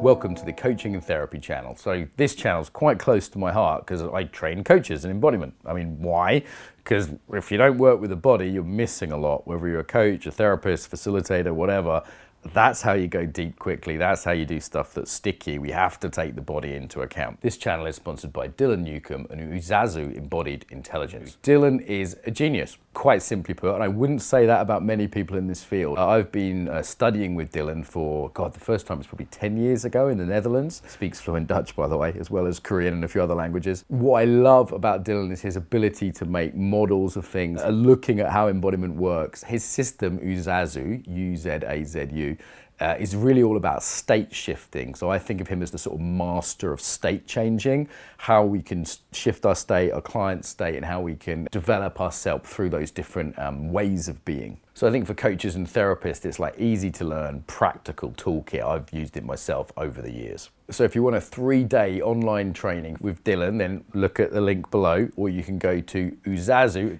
Welcome to the Coaching and Therapy channel. So this channel is quite close to my heart because I train coaches in embodiment. I mean, why? Because if you don't work with the body, you're missing a lot. Whether you're a coach, a therapist, facilitator, whatever, that's how you go deep quickly. That's how you do stuff that's sticky. We have to take the body into account. This channel is sponsored by Dylan Newcomb and Uzazu Embodied Intelligence. Dylan is a genius, quite simply put, and I wouldn't say that about many people in this field. I've been studying with Dylan for, God, the first time was probably 10 years ago in the Netherlands. Speaks fluent Dutch, by the way, as well as Korean and a few other languages. What I love about Dylan is his ability to make models of things, looking at how embodiment works. His system, Uzazu, U-Z-A-Z-U, is really all about state shifting. So I think of him as the sort of master of state changing, how we can shift our state, our client's state, and how we can develop ourselves through those different ways of being. So I think for coaches and therapists, it's like easy to learn, practical toolkit. I've used it myself over the years. So if you want a 3-day online training with Dylan, then look at the link below, or you can go to Uzazu,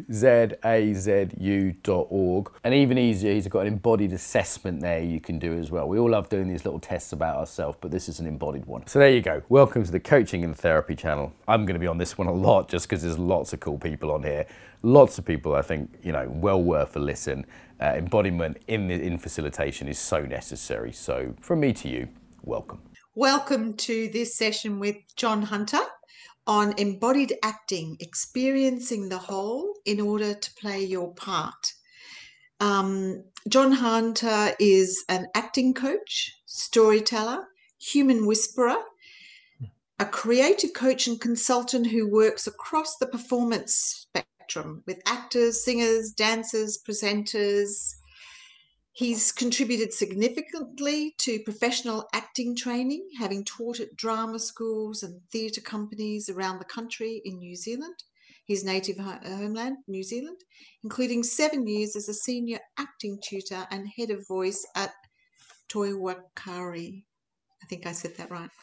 uzazu.org. And even easier, he's got an embodied assessment there you can do as well. We all love doing these little tests about ourselves, but this is an embodied one. So there you go. Welcome to the Coaching and Therapy channel. I'm going to be on this one a lot just because there's lots of cool people on here. Lots of people, I think, you know, well worth a listen. Embodiment in facilitation is so necessary. So from me to you, welcome. Welcome to this session with John Hunter on embodied acting, experiencing the whole in order to play your part. John Hunter is an acting coach, storyteller, human whisperer, a creative coach and consultant who works across the performance spectrum with actors, singers, dancers, presenters. He's contributed significantly to professional acting training, having taught at drama schools and theatre companies around the country in New Zealand, his native homeland, New Zealand, including 7 years as a senior acting tutor and head of voice at Toi Whakaari. I think I said that right.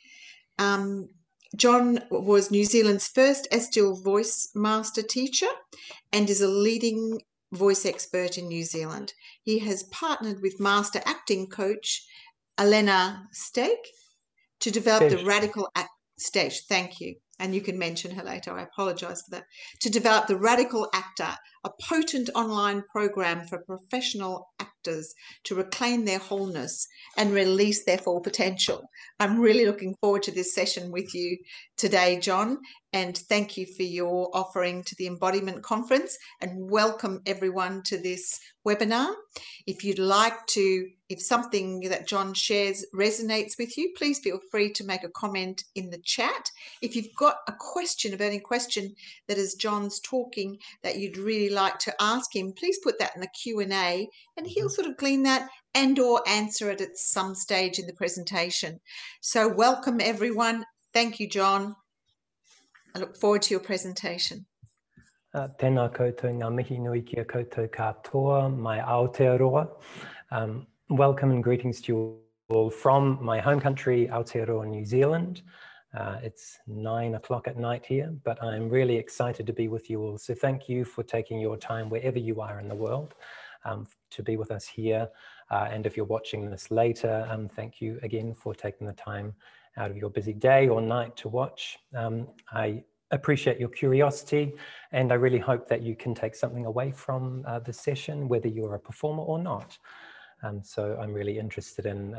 John was New Zealand's first Estill voice master teacher and is a leading voice expert in New Zealand. He has partnered with master acting coach Elena Stake to develop the radical stage. Thank you. And you can mention her later. I apologize for that. To develop the Radical Actor, a potent online program for professional actors to reclaim their wholeness and release their full potential. I'm really looking forward to this session with you today, John, and thank you for your offering to the Embodiment Conference, and welcome everyone to this webinar. If you'd like to, if something that John shares resonates with you, please feel free to make a comment in the chat. If you've got a question, a burning question that as John's talking that you'd really like to ask him, please put that in the Q&A and he'll sort of glean that and or answer it at some stage in the presentation. So welcome everyone. Thank you, John. I look forward to your presentation. Tēnā koutou ngā mihi nui kia koutou katoa, mai Aotearoa. Welcome and greetings to you all from my home country, Aotearoa, New Zealand. It's 9 o'clock at night here, but I'm really excited to be with you all. So thank you for taking your time wherever you are in the world to be with us here. And if you're watching this later, thank you again for taking the time out of your busy day or night to watch. I appreciate your curiosity, and I really hope that you can take something away from the session, whether you're a performer or not. So I'm really interested in,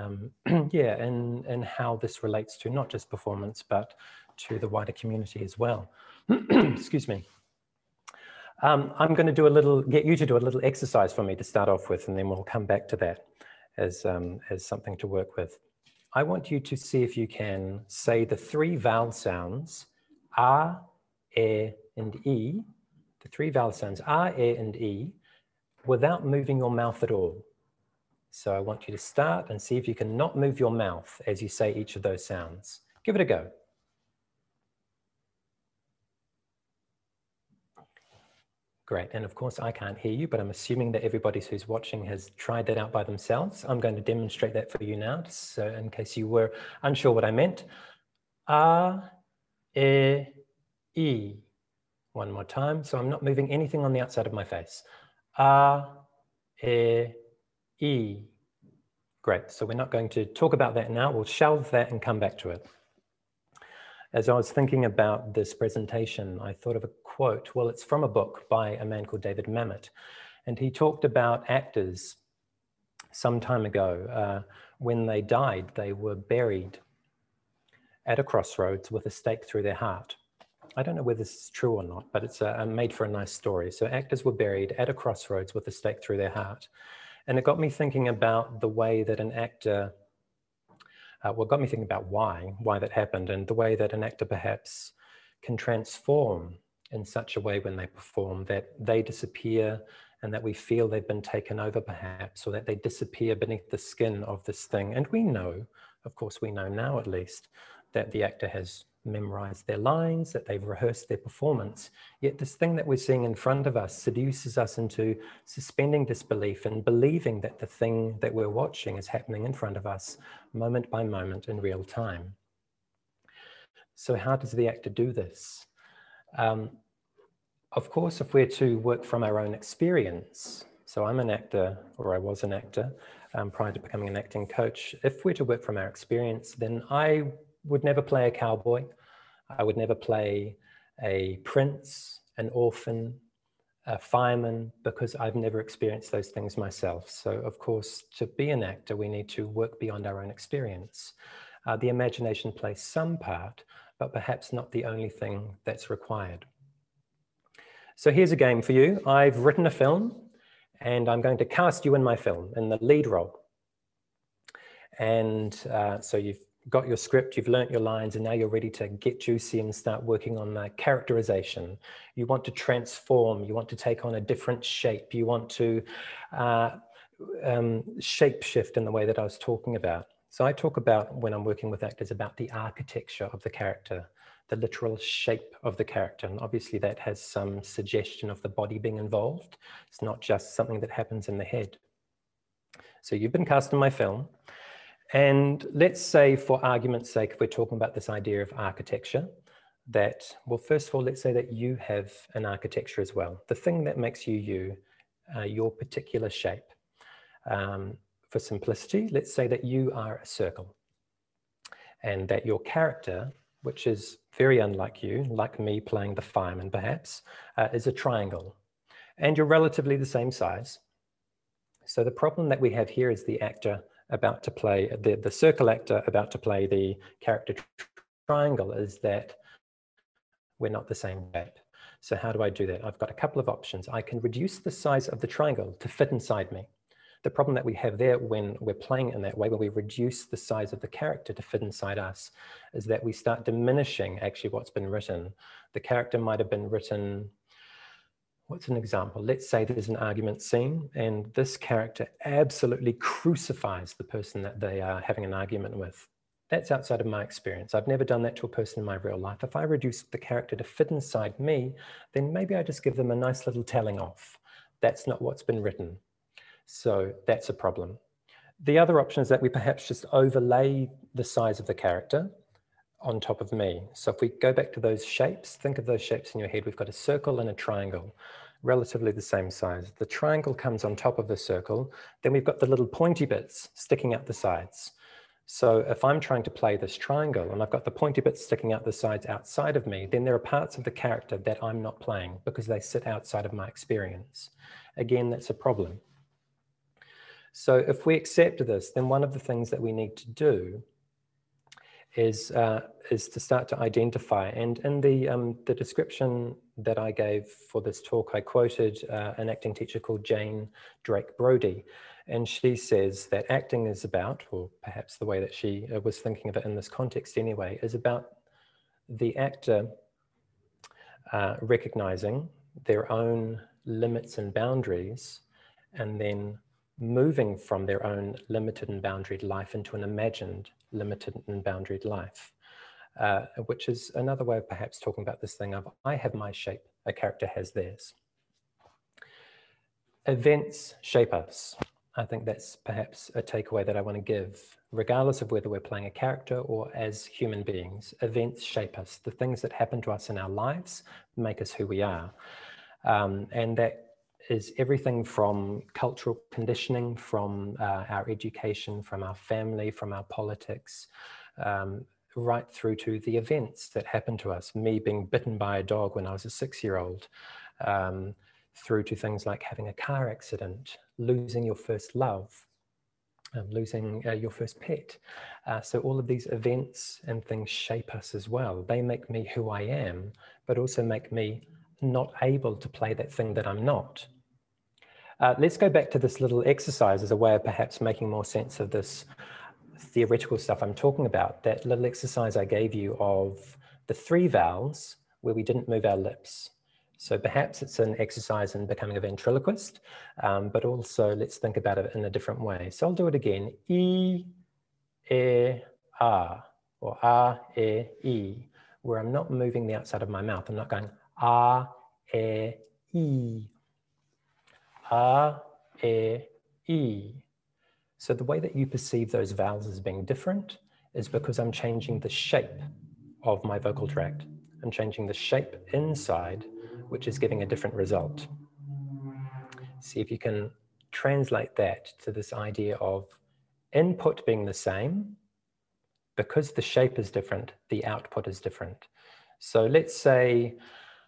in how this relates to not just performance, but to the wider community as well. Excuse me. I'm going to get you to do a little exercise for me to start off with, and then we'll come back to that as something to work with. I want you to see if you can say the 3 vowel sounds, A, E, and E, the 3 vowel sounds, A, E, and E, without moving your mouth at all. So I want you to start and see if you can not move your mouth as you say each of those sounds. Give it a go. Great, and of course I can't hear you, but I'm assuming that everybody who's watching has tried that out by themselves. I'm going to demonstrate that for you now, so in case you were unsure what I meant. A, E, E. One more time, so I'm not moving anything on the outside of my face. A, E, E. Great. So we're not going to talk about that now. We'll shelve that and come back to it. As I was thinking about this presentation, I thought of a quote. Well, it's from a book by a man called David Mamet. And he talked about actors some time ago. When they died, they were buried at a crossroads with a stake through their heart. I don't know whether this is true or not, but it's made for a nice story. So actors were buried at a crossroads with a stake through their heart. And it got me thinking about the way that an actor, well, it got me thinking about why that happened, and the way that an actor perhaps can transform in such a way when they perform that they disappear and that we feel they've been taken over perhaps, or that they disappear beneath the skin of this thing. And we know, of course, we know now at least, that the actor has memorized their lines, that they've rehearsed their performance. Yet this thing that we're seeing in front of us seduces us into suspending disbelief and believing that the thing that we're watching is happening in front of us moment by moment in real time. So how does the actor do this? Of course, if we're to work from our own experience, so I'm an actor, or I was an actor prior to becoming an acting coach. If we're to work from our experience, then I would never play a cowboy. I would never play a prince, an orphan, a fireman, because I've never experienced those things myself. So of course, to be an actor, we need to work beyond our own experience. The imagination plays some part, but perhaps not the only thing that's required. So here's a game for you. I've written a film and I'm going to cast you in my film in the lead role. And so you've got your script, you've learnt your lines, and now you're ready to get juicy and start working on the characterization. You want to transform, you want to take on a different shape, you want to shape shift in the way that I was talking about. So I talk about, when I'm working with actors, about the architecture of the character, the literal shape of the character. And obviously that has some suggestion of the body being involved. It's not just something that happens in the head. So you've been cast in my film. And let's say, for argument's sake, if we're talking about this idea of architecture, that, well, first of all, let's say that you have an architecture as well. The thing that makes you you, your particular shape. For simplicity, let's say that you are a circle and that your character, which is very unlike you, like me playing the fireman perhaps, is a triangle. And you're relatively the same size. So the problem that we have here is the actor about to play, the circle actor about to play the character triangle, is that we're not the same shape. So how do I do that? I've got a couple of options. I can reduce the size of the triangle to fit inside me. The problem that we have there when we're playing in that way, when we reduce the size of the character to fit inside us, is that we start diminishing actually what's been written. The character might have been written, what's an example? Let's say there's an argument scene and this character absolutely crucifies the person that they are having an argument with. That's outside of my experience. I've never done that to a person in my real life. If I reduce the character to fit inside me, then maybe I just give them a nice little telling off. That's not what's been written. So that's a problem. The other option is that we perhaps just overlay the size of the character on top of me. So if we go back to those shapes, think of those shapes in your head. We've got a circle and a triangle, relatively the same size. The triangle comes on top of the circle. Then we've got the little pointy bits sticking out the sides. So if I'm trying to play this triangle and I've got the pointy bits sticking out the sides outside of me, then there are parts of the character that I'm not playing because they sit outside of my experience. Again, that's a problem. So if we accept this, then one of the things that we need to do is to start to identify. And in the description that I gave for this talk, I quoted an acting teacher called Jane Drake Brody. And she says that acting is about, or perhaps the way that she was thinking of it in this context anyway, is about the actor recognizing their own limits and boundaries, and then moving from their own limited and boundaried life into an imagined limited and boundaried life, which is another way of perhaps talking about this thing of I have my shape, a character has theirs. Events shape us. I think that's perhaps a takeaway that I want to give, regardless of whether we're playing a character or as human beings. Events shape us. The things that happen to us in our lives make us who we are. And that is everything from cultural conditioning, from our education, from our family, from our politics, right through to the events that happen to us. Me being bitten by a dog when I was a 6-year-old, through to things like having a car accident, losing your first love, losing your first pet. So all of these events and things shape us as well. They make me who I am, but also make me not able to play that thing that I'm not. Let's go back to this little exercise as a way of perhaps making more sense of this theoretical stuff I'm talking about. That little exercise I gave you of the 3 vowels where we didn't move our lips. So perhaps it's an exercise in becoming a ventriloquist, but also let's think about it in a different way. So I'll do it again. E, E, A, or A, E, E, where I'm not moving the outside of my mouth. I'm not going A, E, E. A, E, E. So the way that you perceive those vowels as being different is because I'm changing the shape of my vocal tract. I'm changing the shape inside, which is giving a different result. See if you can translate that to this idea of input being the same. Because the shape is different, the output is different. So let's say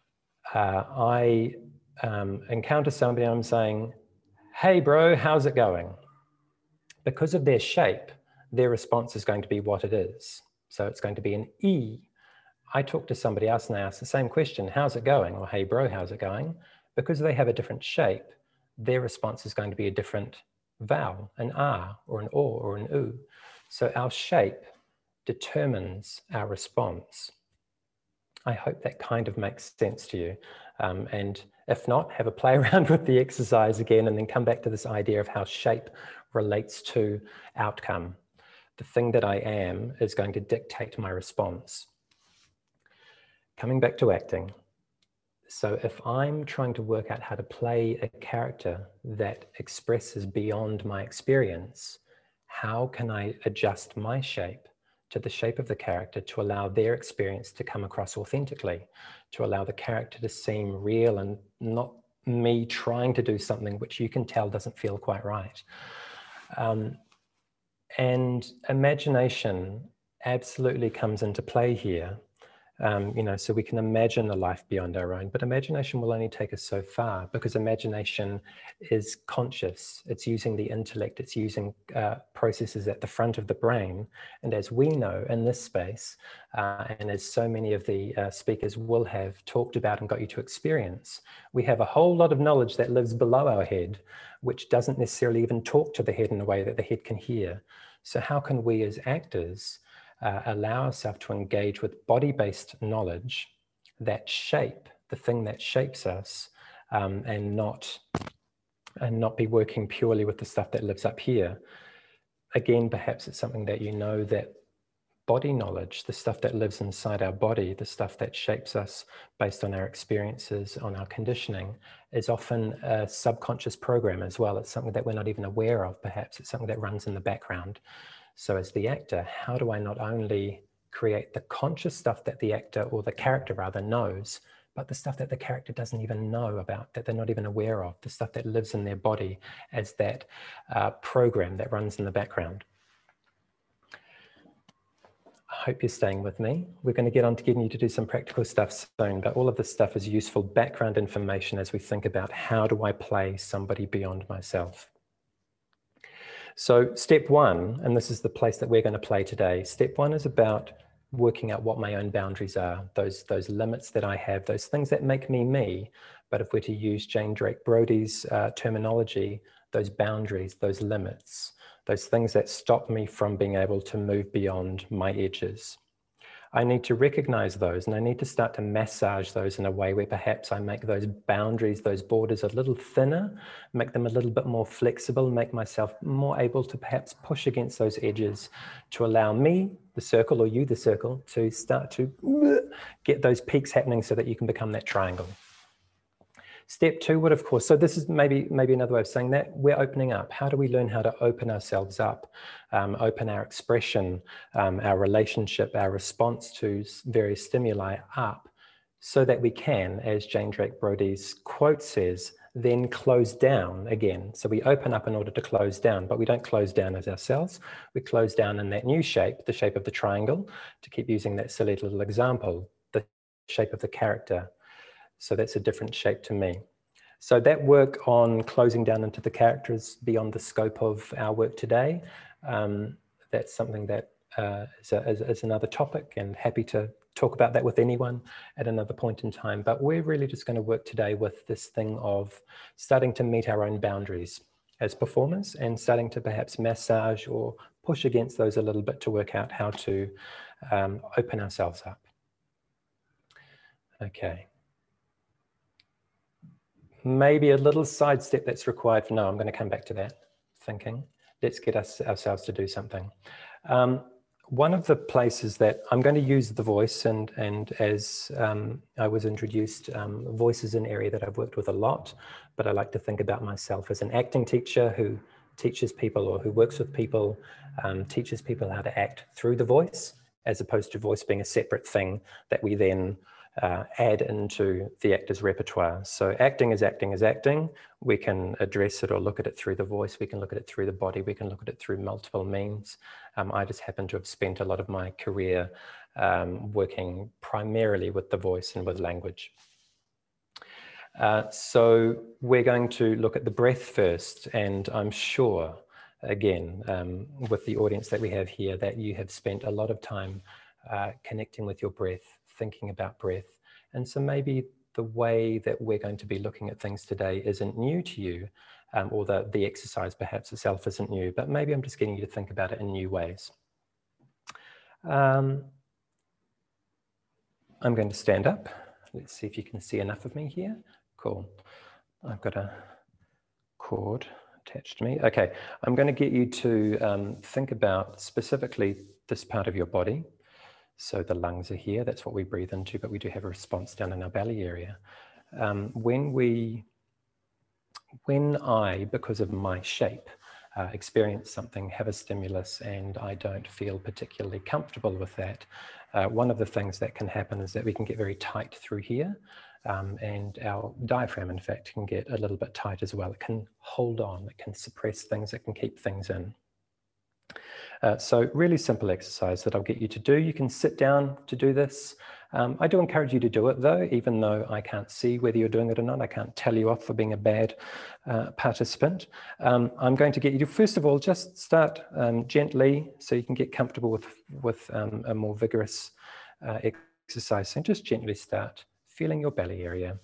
I encounter somebody and I'm saying, hey bro, how's it going? Because of their shape, their response is going to be what it is. So it's going to be an E. I talk to somebody else and I ask the same question, how's it going? Or hey bro, how's it going? Because they have a different shape, their response is going to be a different vowel, an R or an O or an U. So our shape determines our response. I hope that kind of makes sense to you. And if not, have a play around with the exercise again and then come back to this idea of how shape relates to outcome. The thing that I am is going to dictate my response. Coming back to acting. So if I'm trying to work out how to play a character that expresses beyond my experience, how can I adjust my shape to the shape of the character to allow their experience to come across authentically, to allow the character to seem real and not me trying to do something which you can tell doesn't feel quite right. And imagination absolutely comes into play here. So we can imagine a life beyond our own, but imagination will only take us so far because imagination is conscious. It's using the intellect, it's using processes at the front of the brain. And as we know in this space, and as so many of the speakers will have talked about and got you to experience, we have a whole lot of knowledge that lives below our head, which doesn't necessarily even talk to the head in a way that the head can hear. So how can we as actors allow ourselves to engage with body-based knowledge that shape the thing that shapes us, and not be working purely with the stuff that lives up here. Again, perhaps it's something that you know, that body knowledge, the stuff that lives inside our body, the stuff that shapes us based on our experiences, on our conditioning, is often a subconscious program as well. It's something that we're not even aware of, perhaps. It's something that runs in the background. So as the actor, how do I not only create the conscious stuff that the actor, or the character rather, knows, but the stuff that the character doesn't even know about, that they're not even aware of, the stuff that lives in their body as that program that runs in the background. I hope you're staying with me. We're going to get on to getting you to do some practical stuff soon, but all of this stuff is useful background information as we think about how do I play somebody beyond myself. So step one, and this is the place that we're going to play today, step one is about working out what my own boundaries are, those limits that I have, those things that make me me. But if we're to use Jane Drake Brody's terminology, those boundaries, those limits, those things that stop me from being able to move beyond my edges. I need to recognize those, and I need to start to massage those in a way where perhaps I make those boundaries, those borders a little thinner, make them a little bit more flexible, make myself more able to perhaps push against those edges to allow me, the circle, or you, the circle, to start to get those peaks happening so that you can become that triangle. Step two would, of course, so this is maybe another way of saying that, we're opening up. How do we learn how to open ourselves up, open our expression, our relationship, our response to various stimuli up, so that we can, as Jane Drake Brody's quote says, then close down again. So we open up in order to close down, but we don't close down as ourselves. We close down in that new shape, the shape of the triangle, to keep using that silly little example, the shape of the character. So that's a different shape to me. So that work on closing down into the character is beyond the scope of our work today. That's something that is another topic, and happy to talk about that with anyone at another point in time. But we're really just going to work today with this thing of starting to meet our own boundaries as performers and starting to perhaps massage or push against those a little bit to work out how to open ourselves up. Okay. Maybe a little sidestep that's required for now. I'm going to come back to that thinking. Let's get ourselves to do something. One of the places that I'm going to use the voice, and as I was introduced, voice is an area that I've worked with a lot, but I like to think about myself as an acting teacher who teaches people, or who works with people, teaches people how to act through the voice, as opposed to voice being a separate thing that we then add into the actor's repertoire. So acting is acting is acting. We can address it or look at it through the voice. We can look at it through the body. We can look at it through multiple means. I just happen to have spent a lot of my career working primarily with the voice and with language. So we're going to look at the breath first, and I'm sure, again, with the audience that we have here, that you have spent a lot of time connecting with your breath, thinking about breath. And so maybe the way that we're going to be looking at things today isn't new to you, or the exercise perhaps itself isn't new, but maybe I'm just getting you to think about it in new ways. I'm going to stand up. Let's see if you can see enough of me here. Cool. I've got a cord attached to me. Okay, I'm going to get you to think about specifically this part of your body. So the lungs are here, that's what we breathe into, but we do have a response down in our belly area. When I, because of my shape, experience something, have a stimulus, and I don't feel particularly comfortable with that, one of the things that can happen is that we can get very tight through here, and our diaphragm, in fact, can get a little bit tight as well. It can hold on, it can suppress things, it can keep things in. So really simple exercise that I'll get you to do. You can sit down to do this. I do encourage you to do it though, even though I can't see whether you're doing it or not. I can't tell you off for being a bad participant. I'm going to get you to, first of all, just start gently so you can get comfortable with a more vigorous exercise. So just gently start feeling your belly area,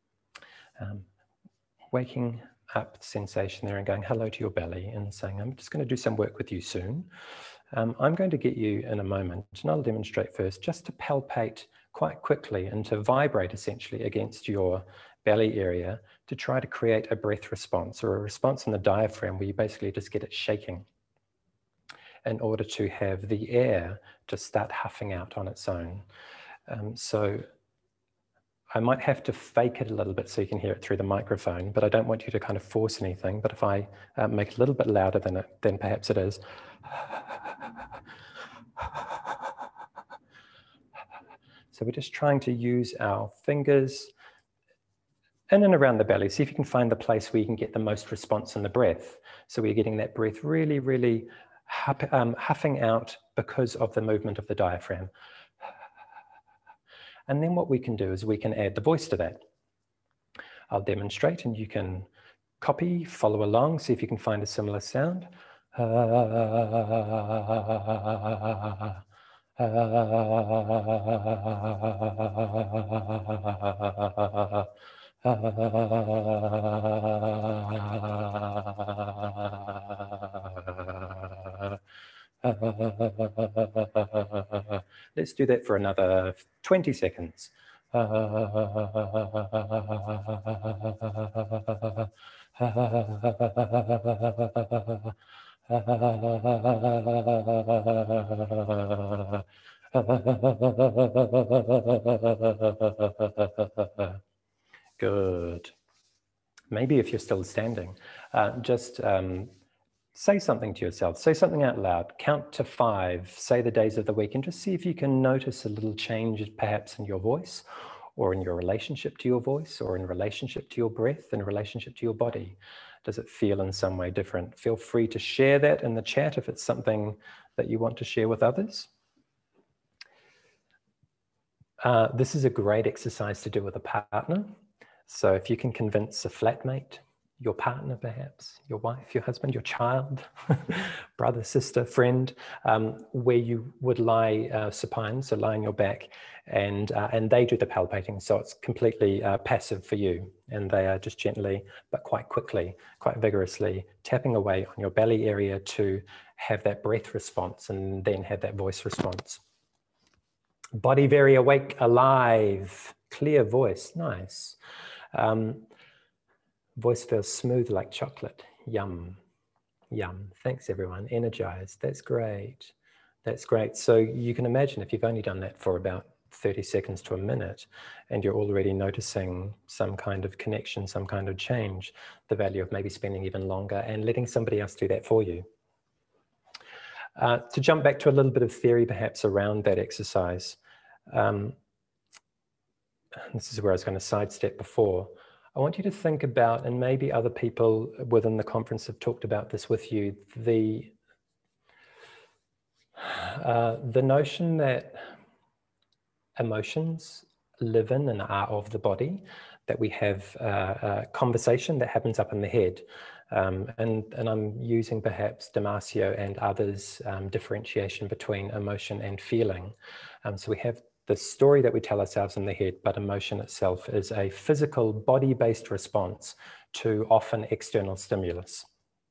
waking up the sensation there and going hello to your belly and saying, I'm just going to do some work with you soon. I'm going to get you in a moment, and I'll demonstrate first, just to palpate quite quickly and to vibrate essentially against your belly area to try to create a breath response, or a response in the diaphragm where you basically just get it shaking in order to have the air to start huffing out on its own. So I might have to fake it a little bit so you can hear it through the microphone, but I don't want you to kind of force anything. But if I make it a little bit louder than perhaps it is. So we're just trying to use our fingers in and around the belly. See if you can find the place where you can get the most response in the breath. So we're getting that breath really, really huffing out because of the movement of the diaphragm. And then what we can do is we can add the voice to that. I'll demonstrate and you can copy, follow along, see if you can find a similar sound. Let's do that for another 20 seconds. Good. Maybe if you're still standing, just say something to yourself, say something out loud, count to 5, say the days of the week, and just see if you can notice a little change perhaps in your voice, or in your relationship to your voice, or in relationship to your breath, in relationship to your body? Does it feel in some way different? Feel free to share that in the chat if it's something that you want to share with others. This is a great exercise to do with a partner. So if you can convince a flatmate, your partner perhaps, your wife, your husband, your child, brother, sister, friend, where you would lie supine, so lie on your back, and they do the palpating, so it's completely passive for you, and they are just gently, but quite quickly, quite vigorously, tapping away on your belly area to have that breath response and then have that voice response. Body very awake, alive, clear voice, nice. Voice feels smooth like chocolate. Yum, yum. Thanks, everyone. Energized. That's great. That's great. So you can imagine if you've only done that for about 30 seconds to a minute, and you're already noticing some kind of connection, some kind of change, the value of maybe spending even longer and letting somebody else do that for you. To jump back to a little bit of theory perhaps around that exercise, this is where I was going to sidestep before. I want you to think about, and maybe other people within the conference have talked about this with you, the notion that emotions live in and are of the body, that we have a conversation that happens up in the head. And I'm using perhaps Damasio and others' differentiation between emotion and feeling. So we have the story that we tell ourselves in the head, but emotion itself is a physical body-based response to often external stimulus.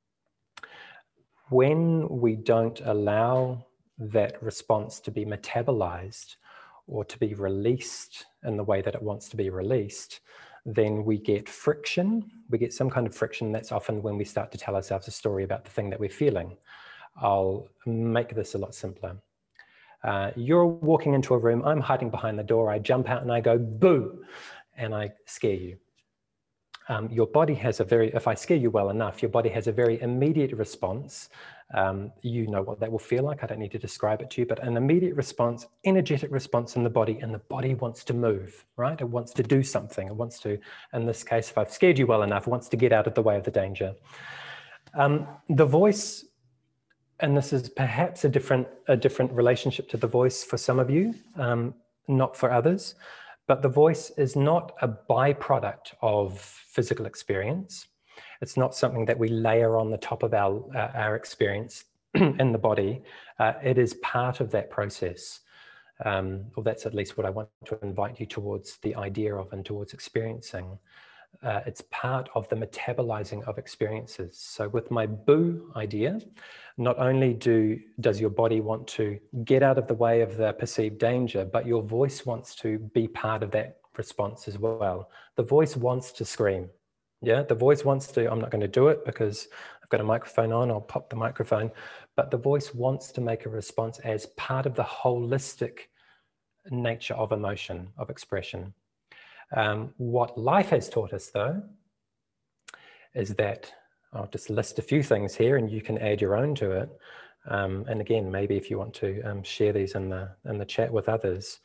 When we don't allow that response to be metabolized or to be released in the way that it wants to be released, then we get friction. We get some kind of friction. That's often when we start to tell ourselves a story about the thing that we're feeling. I'll make this a lot simpler. You're walking into a room, I'm hiding behind the door, I jump out and I go, boo, and I scare you. Your body has a very, if I scare you well enough, your body has a very immediate response. You know what that will feel like, I don't need to describe it to you, but an immediate response, energetic response in the body, and the body wants to move, right? It wants to do something. It wants to, in this case, if I've scared you well enough, it wants to get out of the way of the danger. The voice, and this is perhaps a different relationship to the voice for some of you, not for others, but the voice is not a byproduct of physical experience. It's not something that we layer on the top of our experience in the body. It is part of that process. Or that's at least what I want to invite you towards the idea of and towards experiencing. It's part of the metabolizing of experiences. So with my boo idea, not only does your body want to get out of the way of the perceived danger, but your voice wants to be part of that response as well. The voice wants to scream. Yeah, the voice wants to, I'm not going to do it because I've got a microphone on, I'll pop the microphone, but the voice wants to make a response as part of the holistic nature of emotion, of expression. What life has taught us, though, is that, I'll just list a few things here and you can add your own to it. And again, maybe if you want to share these in the chat with others.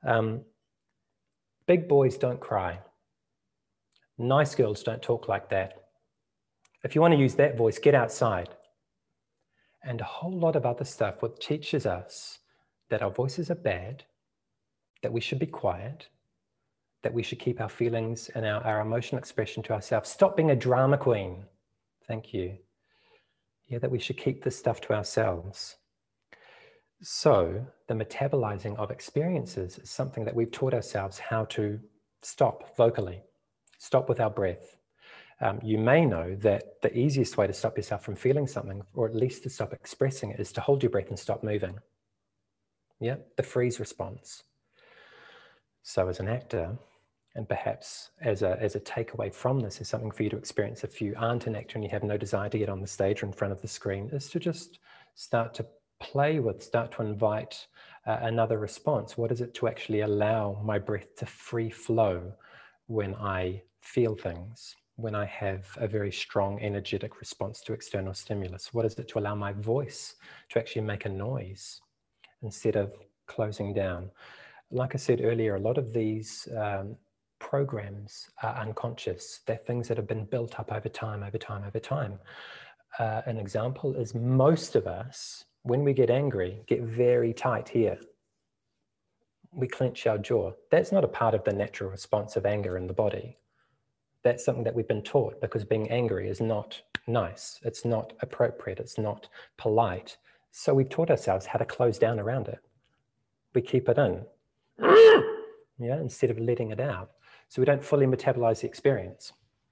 Big boys don't cry. Nice girls don't talk like that. If you want to use that voice, get outside. And a whole lot of other stuff which teaches us that our voices are bad, that we should be quiet, that we should keep our feelings and our emotional expression to ourselves. Stop being a drama queen. Thank you. Yeah, that we should keep this stuff to ourselves. So the metabolizing of experiences is something that we've taught ourselves how to stop vocally, stop with our breath. You may know that the easiest way to stop yourself from feeling something, or at least to stop expressing it, is to hold your breath and stop moving. Yeah, the freeze response. So as an actor, and perhaps as a takeaway from this is something for you to experience if you aren't an actor and you have no desire to get on the stage or in front of the screen, is to just start to play with, start to invite another response. What is it to actually allow my breath to free flow when I feel things, when I have a very strong energetic response to external stimulus? What is it to allow my voice to actually make a noise instead of closing down? like I said earlier, a lot of these programs are unconscious. They're things that have been built up over time, over time, over time. An example is most of us, when we get angry, get very tight here. We clench our jaw. That's not a part of the natural response of anger in the body. That's something that we've been taught, because being angry is not nice. It's not appropriate. It's not polite. So we've taught ourselves how to close down around it. We keep it in, yeah, instead of letting it out. So we don't fully metabolize the experience.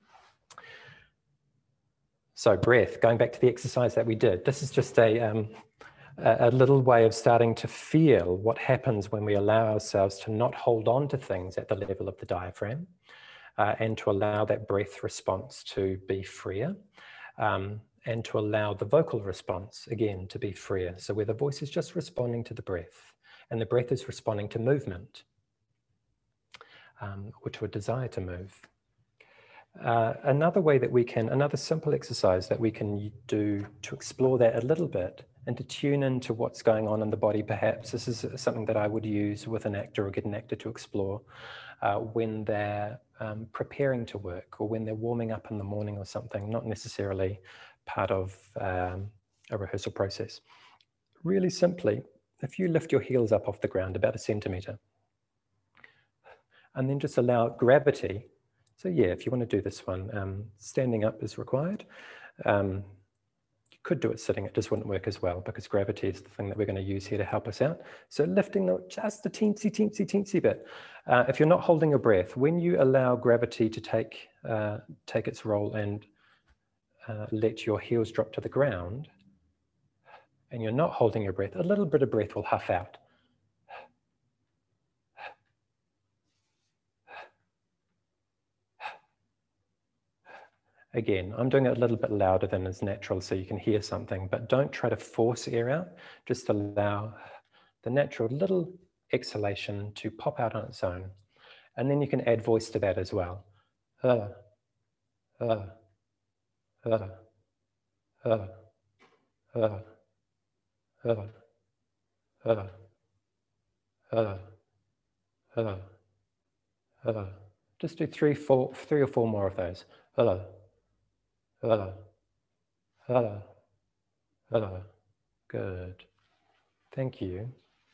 So breath, going back to the exercise that we did, this is just a little way of starting to feel what happens when we allow ourselves to not hold on to things at the level of the diaphragm, and to allow that breath response to be freer, and to allow the vocal response, again, to be freer. So where the voice is just responding to the breath, and the breath is responding to movement, or to a desire to move. Another way that we can, another simple exercise that we can do to explore that a little bit and to tune into what's going on in the body, perhaps. This is something that I would use with an actor or get an actor to explore when they're preparing to work, or when they're warming up in the morning or something, not necessarily part of a rehearsal process. Really simply, if you lift your heels up off the ground about 1 centimetre, and then just allow gravity. So yeah, if you want to do this one, standing up is required. You could do it sitting, it just wouldn't work as well, because gravity is the thing that we're going to use here to help us out. So lifting just a teensy bit. If you're not holding your breath, when you allow gravity to take its role and let your heels drop to the ground, and you're not holding your breath, a little bit of breath will huff out. Again, I'm doing it a little bit louder than is natural so you can hear something, but don't try to force air out. Just allow the natural little exhalation to pop out on its own. And then you can add voice to that as well. Just do three or four more of those. Good. Thank you.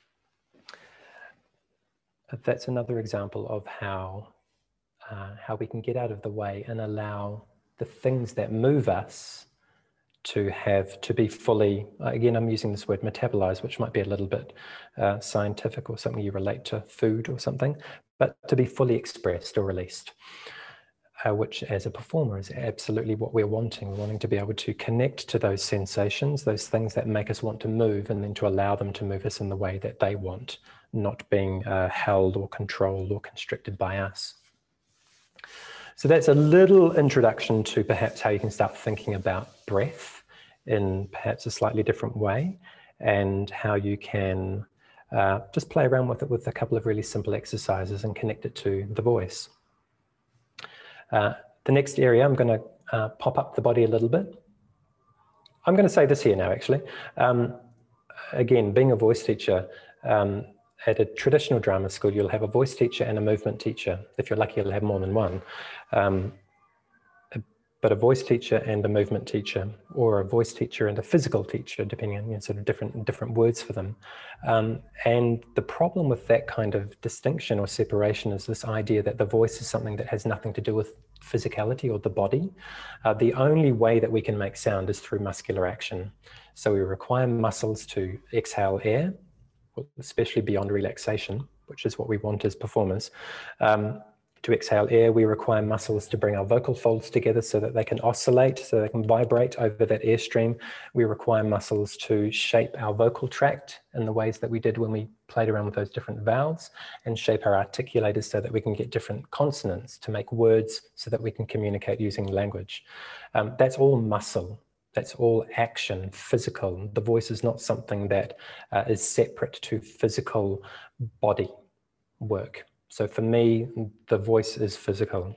That's another example of how we can get out of the way and allow the things that move us to be fully, again, I'm using this word metabolize, which might be a little bit scientific or something you relate to food or something, but to be fully expressed or released. Which as a performer is absolutely what we're wanting. We're wanting to be able to connect to those sensations, those things that make us want to move, and then to allow them to move us in the way that they want, not being held or controlled or constricted by us. So that's a little introduction to perhaps how you can start thinking about breath in perhaps a slightly different way, and how you can just play around with it with a couple of really simple exercises and connect it to the voice. The next area, I'm going to pop up the body a little bit. I'm going to say this here now, actually. Again, being a voice teacher, at a traditional drama school, you'll have a voice teacher and a movement teacher. If you're lucky, you'll have more than one. But a voice teacher and a movement teacher, or a voice teacher and a physical teacher, depending on sort of different words for them. And the problem with that kind of distinction or separation is this idea that the voice is something that has nothing to do with physicality or the body. The only way that we can make sound is through muscular action. So we require muscles to exhale air, especially beyond relaxation, which is what we want as performers. To exhale air, we require muscles to bring our vocal folds together so that they can oscillate, so they can vibrate over that airstream. We require muscles to shape our vocal tract in the ways that we did when we played around with those different vowels, and shape our articulators so that we can get different consonants to make words so that we can communicate using language. That's all muscle. That's all action, physical. The voice is not something that is separate to physical body work. So for me, the voice is physical.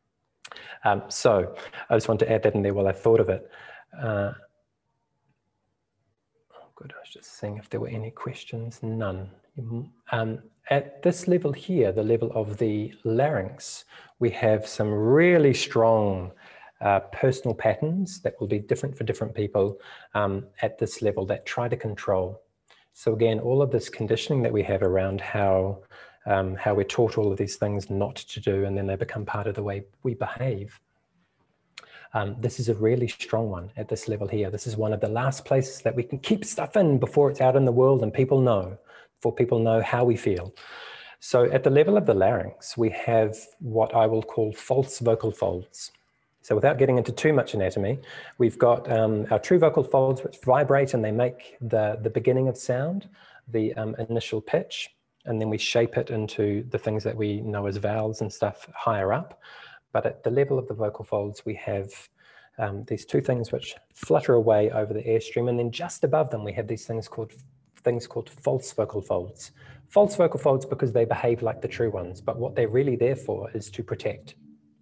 So I just want to add that in there while I thought of it. Oh, good, I was just seeing if there were any questions. None. At this level here, the level of the larynx, we have some really strong personal patterns that will be different for different people at this level that try to control. So again, all of this conditioning that we have around how we're taught all of these things not to do, and then they become part of the way we behave. This is a really strong one at this level here. This is one of the last places that we can keep stuff in before it's out in the world and people know, before people know how we feel. So at the level of the larynx, we have what I will call false vocal folds. So without getting into too much anatomy, we've got our true vocal folds, which vibrate and they make the beginning of sound, the initial pitch, and then we shape it into the things that we know as vowels and stuff higher up. But at the level of the vocal folds, we have these two things which flutter away over the airstream, and then just above them, we have these things called false vocal folds. False vocal folds because they behave like the true ones, but what they're really there for is to protect.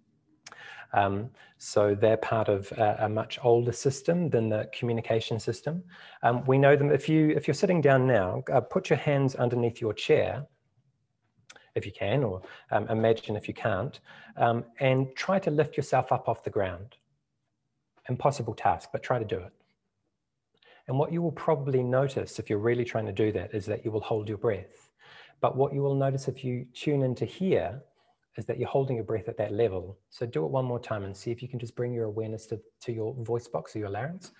So they're part of a much older system than the communication system. We know them, if you're sitting down now, put your hands underneath your chair, if you can, or imagine if you can't, and try to lift yourself up off the ground. Impossible task, but try to do it. And what you will probably notice if you're really trying to do that is that you will hold your breath. But what you will notice if you tune into here is that you're holding your breath at that level. So do it one more time and see if you can just bring your awareness to your voice box or your larynx.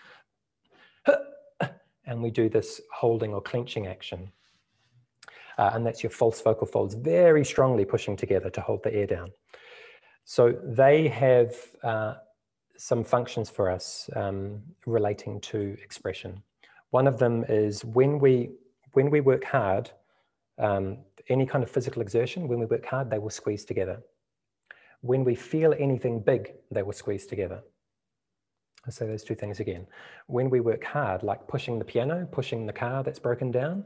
And we do this holding or clenching action. And that's your false vocal folds very strongly pushing together to hold the air down. So they have some functions for us relating to expression. One of them is when we work hard, any kind of physical exertion, when we work hard, they will squeeze together. When we feel anything big, they will squeeze together. I'll say those two things again. When we work hard, like pushing the piano, pushing the car that's broken down,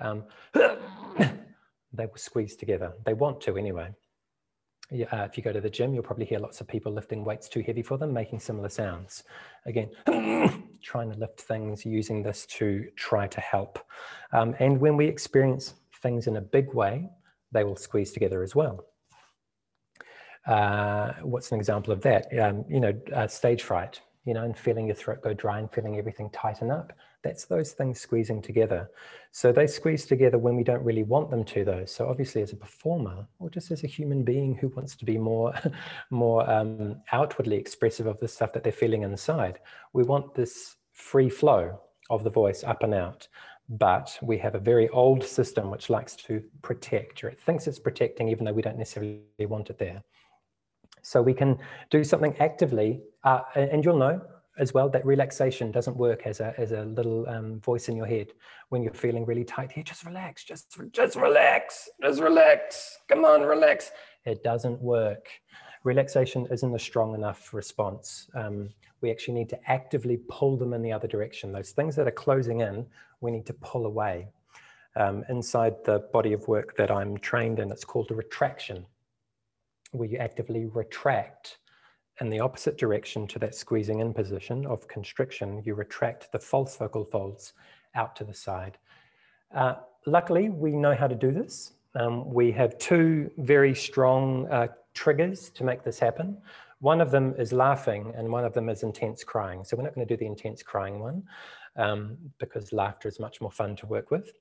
they will squeeze together. They want to anyway. If you go to the gym, you'll probably hear lots of people lifting weights too heavy for them, making similar sounds. Again, trying to lift things, using this to try to help. And when we experience things in a big way, they will squeeze together as well. What's an example of that? Stage fright, and feeling your throat go dry and feeling everything tighten up. That's those things squeezing together. So they squeeze together when we don't really want them to, though. So obviously as a performer, or just as a human being who wants to be more outwardly expressive of the stuff that they're feeling inside, we want this free flow of the voice up and out. But we have a very old system which likes to protect, or it thinks it's protecting even though we don't necessarily want it there. So we can do something actively, and you'll know as well that relaxation doesn't work as a little voice in your head when you're feeling really tight here. Just relax, just relax, come on, relax. It doesn't work. Relaxation isn't a strong enough response. We actually need to actively pull them in the other direction. Those things that are closing in, we need to pull away. Inside the body of work that I'm trained in, it's called a retraction, where you actively retract in the opposite direction to that squeezing in position of constriction. You retract the false vocal folds out to the side. Luckily, we know how to do this. We have two very strong triggers to make this happen. One of them is laughing and one of them is intense crying. So we're not going to do the intense crying one because laughter is much more fun to work with.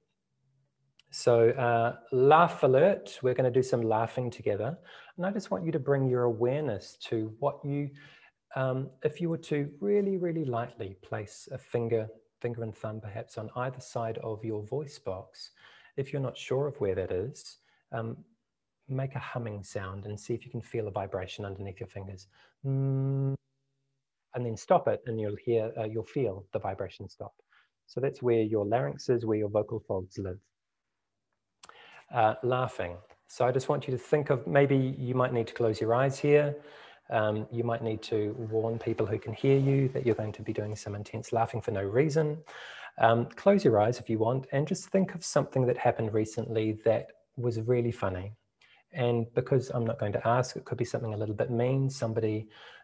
So laugh alert, we're going to do some laughing together. And I just want you to bring your awareness to what you, if you were to really, really lightly place a finger and thumb perhaps on either side of your voice box, if you're not sure of where that is, make a humming sound and see if you can feel a vibration underneath your fingers. And then stop it and you'll feel the vibration stop. So that's where your larynx is, where your vocal folds live. Laughing. So I just want you to think of, maybe you might need to close your eyes here. You might need to warn people who can hear you that you're going to be doing some intense laughing for no reason. Close your eyes if you want and just think of something that happened recently that was really funny. And because I'm not going to ask, it could be something a little bit mean. Somebody,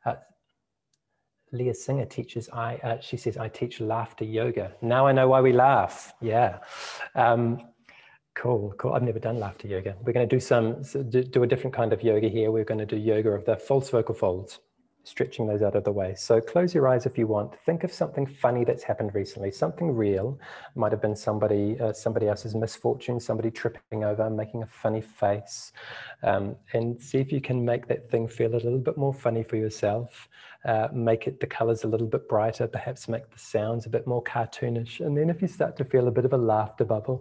Leah Singer teaches, she says, I teach laughter yoga. Now I know why we laugh. Yeah. Cool, cool. I've never done laughter yoga. We're going to do a different kind of yoga here. We're going to do yoga of the false vocal folds, stretching those out of the way. So close your eyes if you want. Think of something funny that's happened recently, something real. Might have been somebody else's misfortune, somebody tripping over, making a funny face, and see if you can make that thing feel a little bit more funny for yourself. Make it the colors a little bit brighter, perhaps make the sounds a bit more cartoonish. And then if you start to feel a bit of a laughter bubble,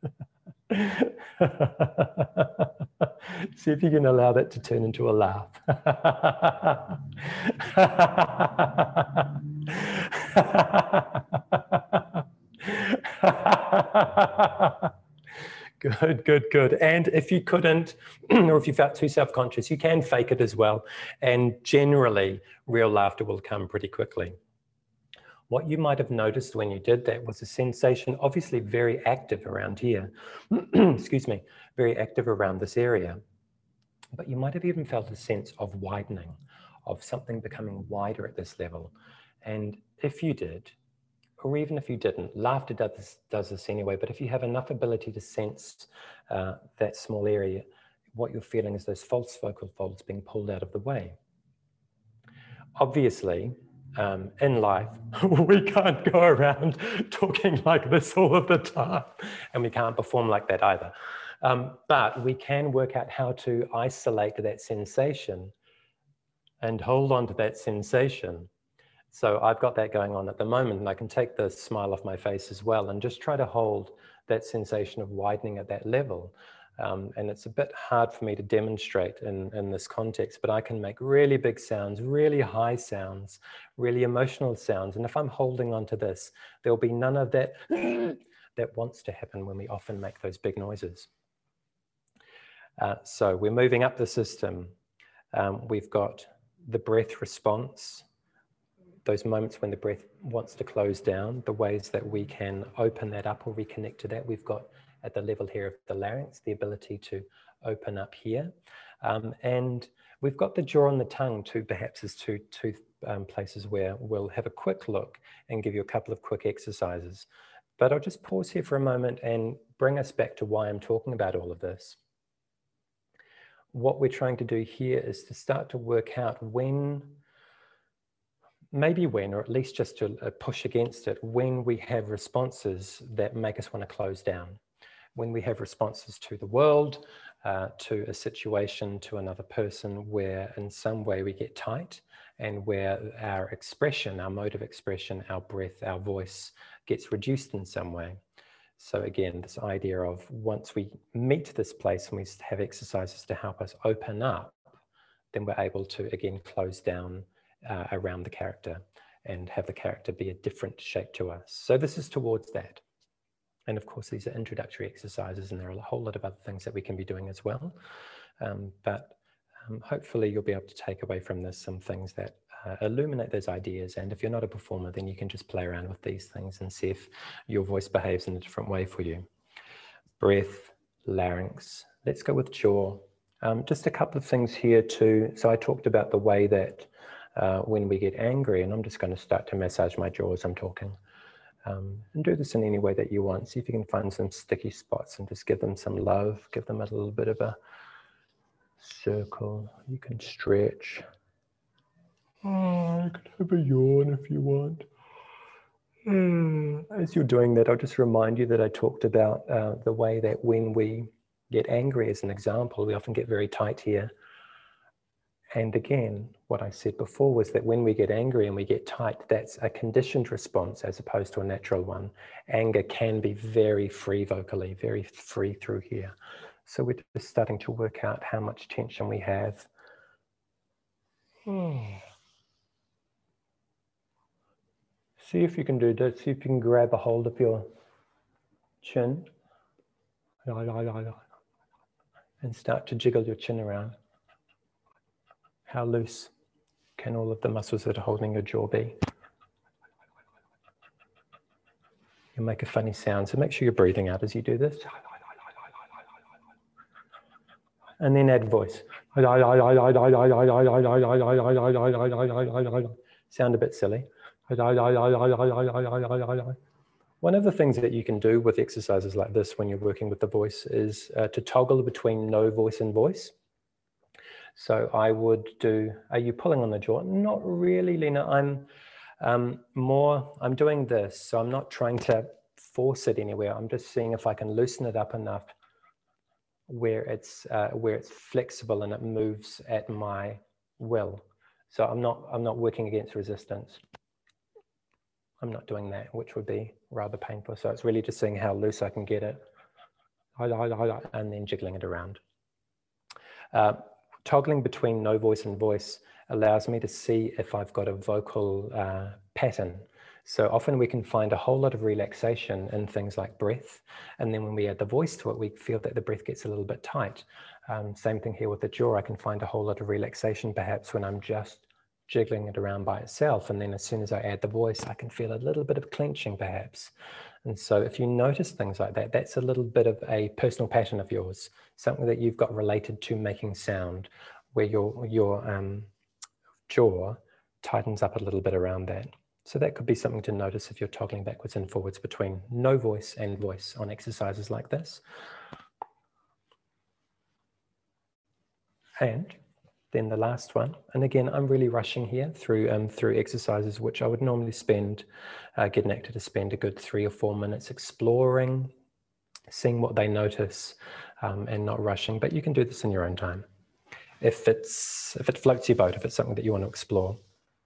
see if you can allow that to turn into a laugh. Good, good, good. And if you couldn't, or if you felt too self-conscious, you can fake it as well. And generally, real laughter will come pretty quickly. What you might have noticed when you did that was a sensation, obviously very active around here, excuse me, very active around this area. But you might have even felt a sense of widening, of something becoming wider at this level. And if you did, or even if you didn't, laughter does this anyway, but if you have enough ability to sense that small area, what you're feeling is those false vocal folds being pulled out of the way. Obviously, in life, we can't go around talking like this all of the time, and we can't perform like that either. But we can work out how to isolate that sensation and hold on to that sensation. So I've got that going on at the moment, and I can take the smile off my face as well and just try to hold that sensation of widening at that level. And it's a bit hard for me to demonstrate in this context, but I can make really big sounds, really high sounds, really emotional sounds. And if I'm holding on to this, there'll be none of that that wants to happen when we often make those big noises. So we're moving up the system. We've got the breath response, those moments when the breath wants to close down, the ways that we can open that up or reconnect to that. We've got at the level here of the larynx, the ability to open up here. And we've got the jaw and the tongue too, perhaps as two places where we'll have a quick look and give you a couple of quick exercises. But I'll just pause here for a moment and bring us back to why I'm talking about all of this. What we're trying to do here is to start to work out when, maybe when, or at least just to push against it, when we have responses that make us want to close down. When we have responses to the world, to a situation, to another person, where in some way we get tight and where our expression, our mode of expression, our breath, our voice gets reduced in some way. So again, this idea of once we meet this place and we have exercises to help us open up, then we're able to again close down around the character and have the character be a different shape to us. So this is towards that. And of course, these are introductory exercises, and there are a whole lot of other things that we can be doing as well. But hopefully you'll be able to take away from this some things that illuminate those ideas. And if you're not a performer, then you can just play around with these things and see if your voice behaves in a different way for you. Breath, larynx. Let's go with jaw. Just a couple of things here too. So I talked about the way that when we get angry, and I'm just going to start to massage my jaw as I'm talking. And do this in any way that you want. See if you can find some sticky spots and just give them some love. Give them a little bit of a circle. You can stretch. Oh, you can have a yawn if you want. As you're doing that, I'll just remind you that I talked about the way that when we get angry, as an example, we often get very tight here. And again, what I said before was that when we get angry and we get tight, that's a conditioned response as opposed to a natural one. Anger can be very free vocally, very free through here. So we're just starting to work out how much tension we have. See if you can do this. See if you can grab a hold of your chin and start to jiggle your chin around. How loose can all of the muscles that are holding your jaw be? You'll make a funny sound, so make sure you're breathing out as you do this. And then add voice. Sound a bit silly. One of the things that you can do with exercises like this when you're working with the voice is to toggle between no voice and voice. So I would do, are you pulling on the jaw? Not really, Lena. I'm doing this. So I'm not trying to force it anywhere. I'm just seeing if I can loosen it up enough where it's flexible and it moves at my will. So I'm not working against resistance. I'm not doing that, which would be rather painful. So it's really just seeing how loose I can get it and then jiggling it around. Toggling between no voice and voice allows me to see if I've got a vocal pattern. So often we can find a whole lot of relaxation in things like breath. And then when we add the voice to it, we feel that the breath gets a little bit tight. Same thing here with the jaw. I can find a whole lot of relaxation perhaps when I'm just jiggling it around by itself. And then as soon as I add the voice, I can feel a little bit of clenching perhaps. And so if you notice things like that, that's a little bit of a personal pattern of yours, something that you've got related to making sound, where your jaw tightens up a little bit around that. So that could be something to notice if you're toggling backwards and forwards between no voice and voice on exercises like this. And then the last one, and again, I'm really rushing here through exercises which I would normally spend, get an actor to spend a good 3 or 4 minutes exploring, seeing what they notice, and not rushing. But you can do this in your own time, if it floats your boat, if it's something that you want to explore.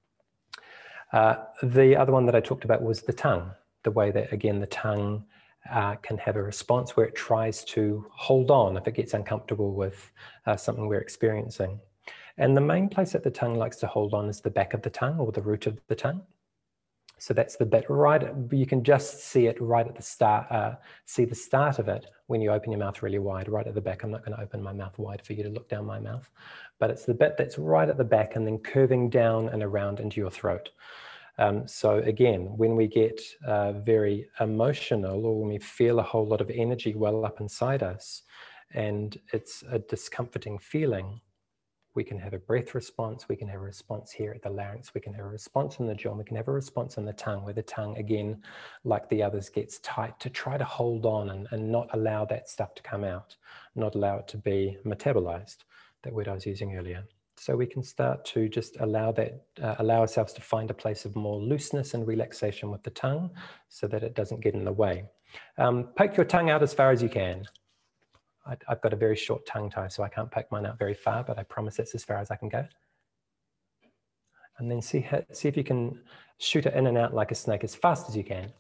The other one that I talked about was the tongue, the way that, again, the tongue can have a response where it tries to hold on if it gets uncomfortable with something we're experiencing. And the main place that the tongue likes to hold on is the back of the tongue, or the root of the tongue. So that's the bit right, you can just see it right at the start, see the start of it when you open your mouth really wide, right at the back. I'm not going to open my mouth wide for you to look down my mouth, but it's the bit that's right at the back and then curving down and around into your throat. So again, when we get very emotional, or when we feel a whole lot of energy well up inside us and it's a discomforting feeling, we can have a breath response, we can have a response here at the larynx, we can have a response in the jaw, we can have a response in the tongue, where the tongue, again, like the others, gets tight to try to hold on and not allow that stuff to come out, not allow it to be metabolized, that word I was using earlier. So we can start to just allow that, allow ourselves to find a place of more looseness and relaxation with the tongue so that it doesn't get in the way. Poke your tongue out as far as you can. I've got a very short tongue tie, so I can't poke mine out very far, but I promise that's as far as I can go. And then see if you can shoot it in and out like a snake as fast as you can.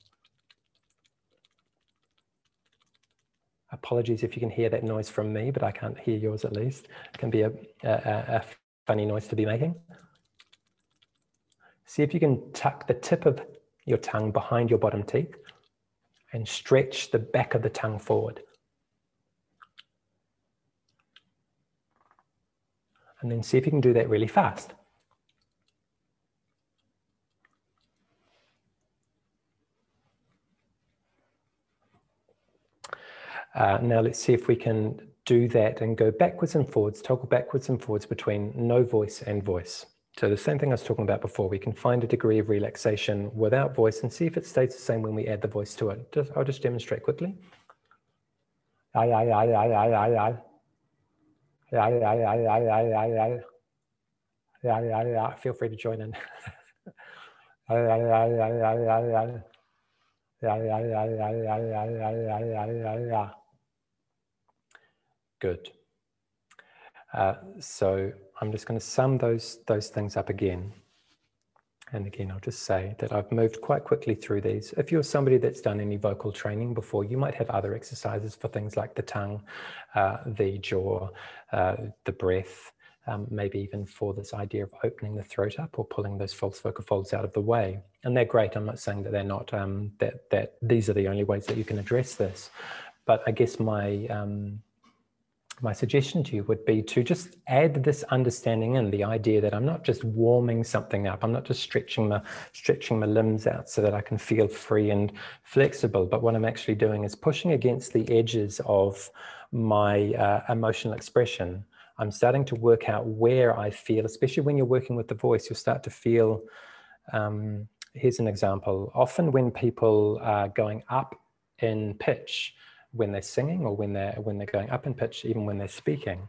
Apologies if you can hear that noise from me, but I can't hear yours at least. It can be a funny noise to be making. See if you can tuck the tip of your tongue behind your bottom teeth and stretch the back of the tongue forward. And then see if you can do that really fast. Now let's see if we can do that and go backwards and forwards, toggle backwards and forwards between no voice and voice. So the same thing I was talking about before, we can find a degree of relaxation without voice and see if it stays the same when we add the voice to it. I'll just demonstrate quickly. Feel free to join in. Good. So I'm just going to sum those things up again. And again, I'll just say that I've moved quite quickly through these. If you're somebody that's done any vocal training before, you might have other exercises for things like the tongue, the jaw, the breath, maybe even for this idea of opening the throat up or pulling those false vocal folds out of the way. And they're great. I'm not saying that they're not, that these are the only ways that you can address this. But I guess my suggestion to you would be to just add this understanding in, the idea that I'm not just warming something up, I'm not just stretching my limbs out so that I can feel free and flexible, but what I'm actually doing is pushing against the edges of my emotional expression. I'm starting to work out where I feel, especially when you're working with the voice, you'll start to feel here's an example. Often when people are going up in pitch when they're singing, or when they're going up in pitch, even when they're speaking,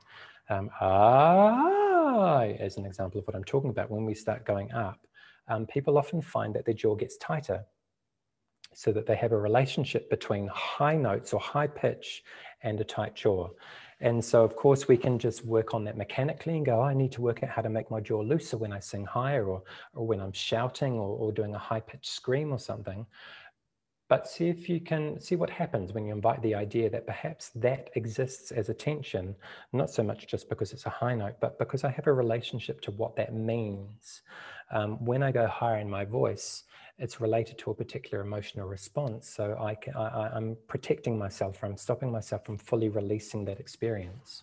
as an example of what I'm talking about, when we start going up, people often find that their jaw gets tighter, so that they have a relationship between high notes or high pitch and a tight jaw. And so, of course, we can just work on that mechanically and go, I need to work out how to make my jaw looser when I sing higher, or when I'm shouting, or doing a high-pitched scream or something. But see if you can see what happens when you invite the idea that perhaps that exists as a tension, not so much just because it's a high note, but because I have a relationship to what that means. When I go higher in my voice, it's related to a particular emotional response. So I'm protecting myself, or I'm stopping myself from fully releasing that experience.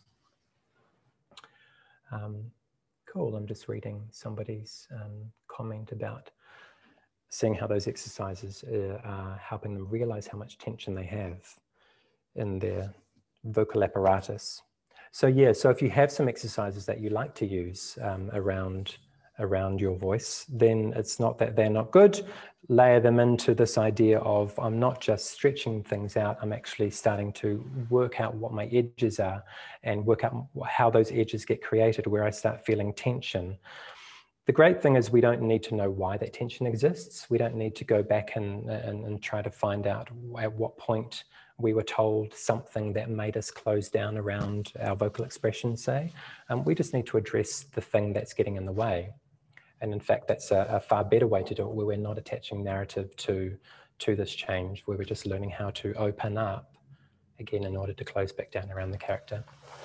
Cool, I'm just reading somebody's comment about seeing how those exercises are helping them realize how much tension they have in their vocal apparatus. So yeah, so if you have some exercises that you like to use around your voice, then it's not that they're not good. Layer them into this idea of, I'm not just stretching things out, I'm actually starting to work out what my edges are, and work out how those edges get created, where I start feeling tension. The great thing is we don't need to know why that tension exists. We don't need to go back and try to find out at what point we were told something that made us close down around our vocal expression, say. We just need to address the thing that's getting in the way. And in fact, that's a far better way to do it, where we're not attaching narrative to this change, where we're just learning how to open up, again, in order to close back down around the character.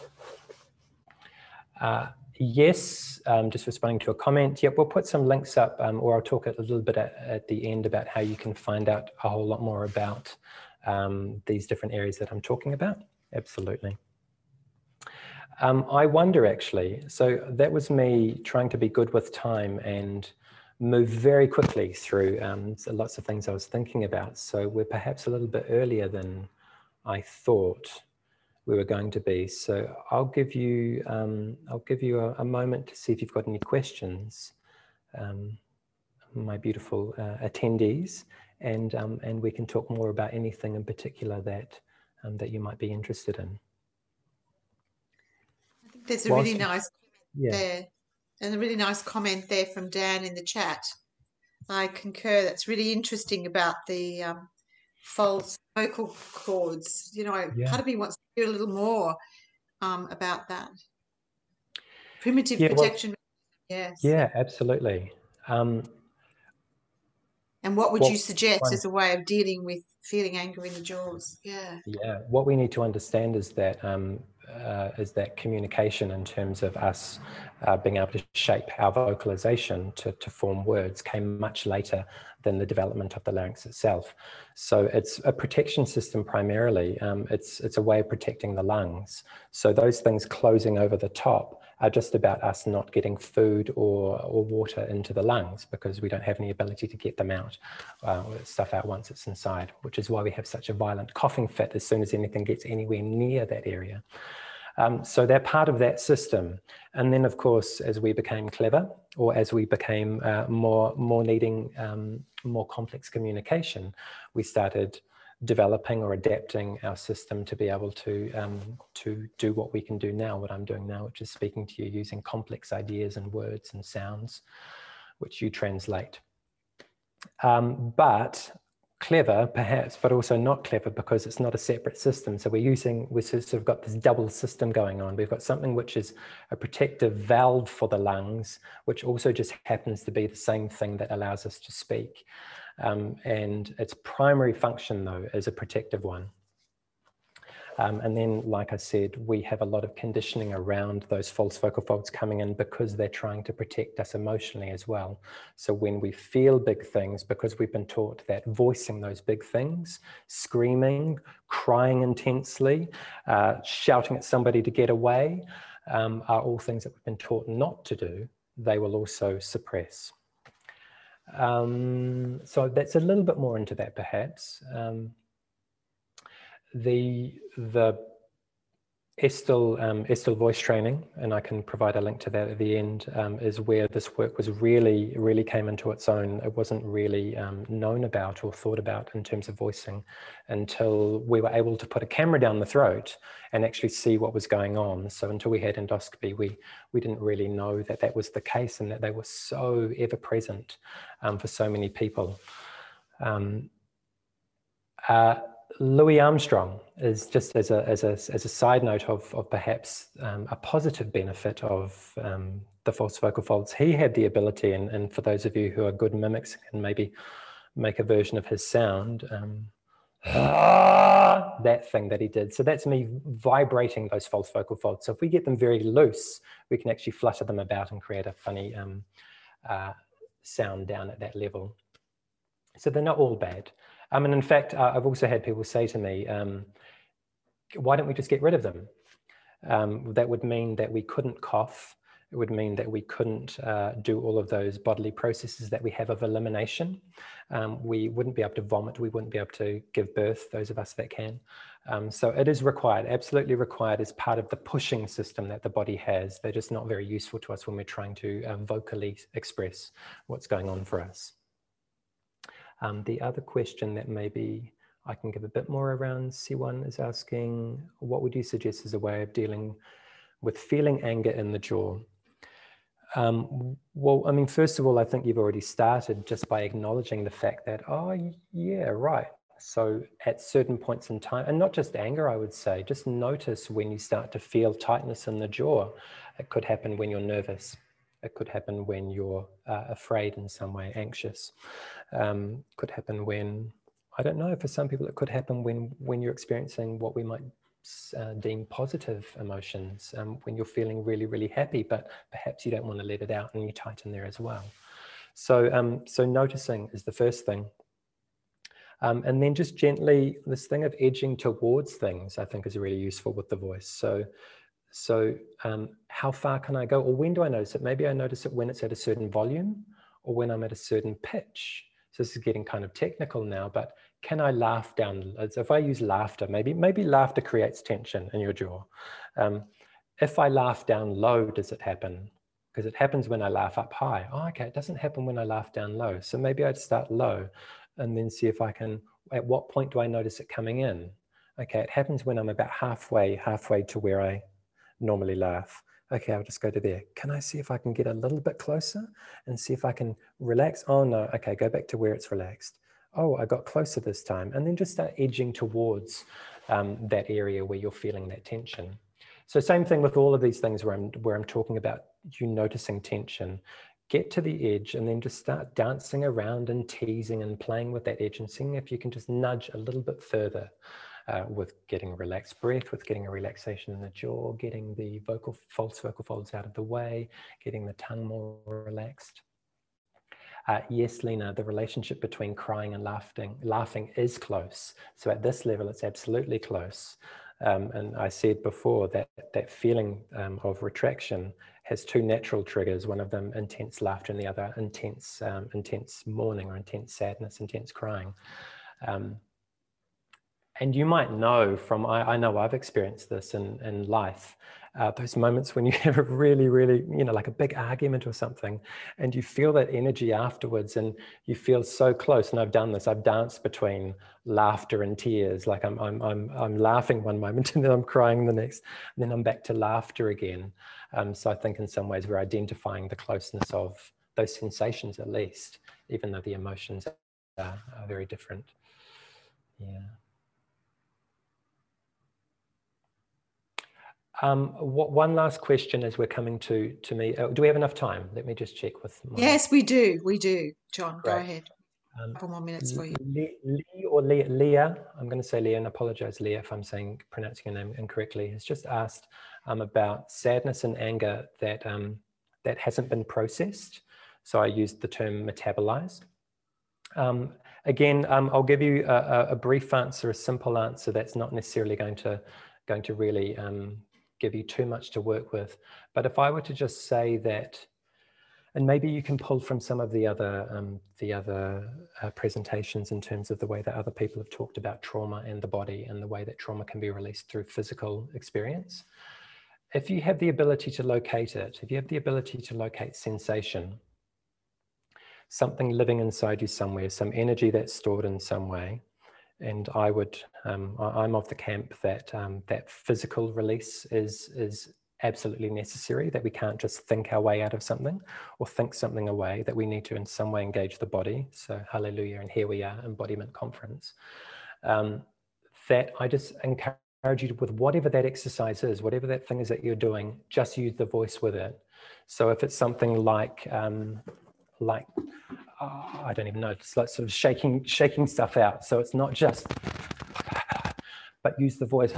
Yes, just responding to a comment. Yep, we'll put some links up, or I'll talk a little bit at the end about how you can find out a whole lot more about these different areas that I'm talking about. Absolutely. I wonder, actually, so that was me trying to be good with time and move very quickly through lots of things I was thinking about. So we're perhaps a little bit earlier than I thought we were going to be. So I'll give you a moment to see if you've got any questions, my beautiful attendees, and we can talk more about anything in particular that you might be interested in. I think there's a really nice comment there, and a really nice comment there from Dan in the chat. I concur. That's really interesting about the false vocal cords. You know, part of me wants to hear a little more about that. Primitive protection. Well, yes. Yeah, absolutely. And what would you suggest as a way of dealing with feeling anger in the jaws? Yeah. Yeah. What we need to understand is that communication, in terms of us being able to shape our vocalization to form words, came much later than the development of the larynx itself. So it's a protection system primarily. It's a way of protecting the lungs. So those things closing over the top are just about us not getting food or water into the lungs, because we don't have any ability to get them out, stuff out once it's inside, which is why we have such a violent coughing fit as soon as anything gets anywhere near that area. So they're part of that system. And then, of course, as we became clever, or as we became more needing more complex communication, we started developing or adapting our system to be able to do what we can do now, what I'm doing now, which is speaking to you using complex ideas and words and sounds, which you translate. But clever, perhaps, but also not clever, because it's not a separate system. So we've sort of got this double system going on. We've got something which is a protective valve for the lungs, which also just happens to be the same thing that allows us to speak. And its primary function, though, is a protective one. And then, like I said, we have a lot of conditioning around those false vocal folds coming in, because they're trying to protect us emotionally as well. So when we feel big things, because we've been taught that voicing those big things, screaming, crying intensely, shouting at somebody to get away, are all things that we've been taught not to do, they will also suppress. So that's a little bit more into that, perhaps. The Estill voice training, and I can provide a link to that at the end, is where this work was really came into its own. It wasn't really known about or thought about in terms of voicing until we were able to put a camera down the throat and actually see what was going on. So until we had endoscopy, we didn't really know that that was the case and that they were so ever present for so many people. Louis Armstrong is, just as a side note of perhaps a positive benefit of the false vocal folds. He had the ability, and for those of you who are good mimics and maybe make a version of his sound, that thing that he did. So that's me vibrating those false vocal folds. So if we get them very loose, we can actually flutter them about and create a funny sound down at that level. So they're not all bad. And in fact, I've also had people say to me, why don't we just get rid of them? That would mean that we couldn't cough. It would mean that we couldn't do all of those bodily processes that we have of elimination. We wouldn't be able to vomit. We wouldn't be able to give birth, those of us that can. So it is required, absolutely required, as part of the pushing system that the body has. They're just not very useful to us when we're trying to vocally express what's going on for us. The other question that maybe I can give a bit more around, C1 is asking, what would you suggest as a way of dealing with feeling anger in the jaw? Well, I mean, first of all, I think you've already started just by acknowledging the fact that, oh, yeah, right. So at certain points in time, and not just anger, I would say, just notice when you start to feel tightness in the jaw. It could happen when you're nervous. It could happen when you're afraid in some way, anxious. Could happen when, I don't know, for some people it could happen when you're experiencing what we might deem positive emotions, when you're feeling really happy, but perhaps you don't want to let it out and you tighten there as well. So, so noticing is the first thing. And then just gently, this thing of edging towards things, I think is really useful with the voice. So how far can I go? Or when do I notice it? Maybe I notice it when it's at a certain volume or when I'm at a certain pitch. So this is getting kind of technical now, but can I laugh down? So if I use laughter, maybe laughter creates tension in your jaw. If I laugh down low, does it happen? Because it happens when I laugh up high. Oh, okay, it doesn't happen when I laugh down low. So maybe I'd start low and then see if I can, at what point do I notice it coming in? Okay, it happens when I'm about halfway to where I normally laugh. Okay, I'll just go to there. Can I see if I can get a little bit closer and see if I can relax? Oh no, okay, go back to where it's relaxed. Oh, I got closer this time. And then just start edging towards that area where you're feeling that tension. So same thing with all of these things where I'm talking about you noticing tension. Get to the edge and then just start dancing around and teasing and playing with that edge and seeing if you can just nudge a little bit further. With getting a relaxed breath, with getting a relaxation in the jaw, getting the false vocal folds out of the way, getting the tongue more relaxed. Yes, Lena, the relationship between crying and laughing is close. So at this level, it's absolutely close. And I said before that that feeling of retraction has two natural triggers, one of them intense laughter and the other intense mourning or intense sadness, intense crying. And you might know from, I know I've experienced this in life, those moments when you have a really, you know, like a big argument or something, and you feel that energy afterwards and you feel so close. And I've done this, I've danced between laughter and tears. Like I'm laughing one moment and then I'm crying the next, and then I'm back to laughter again. So I think in some ways we're identifying the closeness of those sensations at least, even though the emotions are very different. Yeah. One last question as we're coming to me. Do we have enough time? Let me just check with my... Yes, we do, John. Great. Go ahead. A couple more minutes for you. Leah, I'm going to say Leah and apologize, Leah, if I'm pronouncing your name incorrectly, has just asked about sadness and anger that, that hasn't been processed. So I used the term metabolize. Again, I'll give you a brief answer, a simple answer that's not necessarily going to really give you too much to work with. But if I were to just say that And maybe you can pull from some of the other presentations in terms of the way that other people have talked about trauma and the body and the way that trauma can be released through physical experience. If you have the ability to locate it, if you have the ability to locate sensation, something living inside you somewhere, some energy that's stored in some way, and I'm of the camp that that physical release is absolutely necessary, that we can't just think our way out of something or think something away, that we need to in some way engage the body. So hallelujah, and here we are, embodiment conference. That I just encourage you to, with whatever that exercise is, whatever that thing is that you're doing, just use the voice with it. So if it's something like I don't even know, it's like sort of shaking stuff out. So it's not just, but use the voice.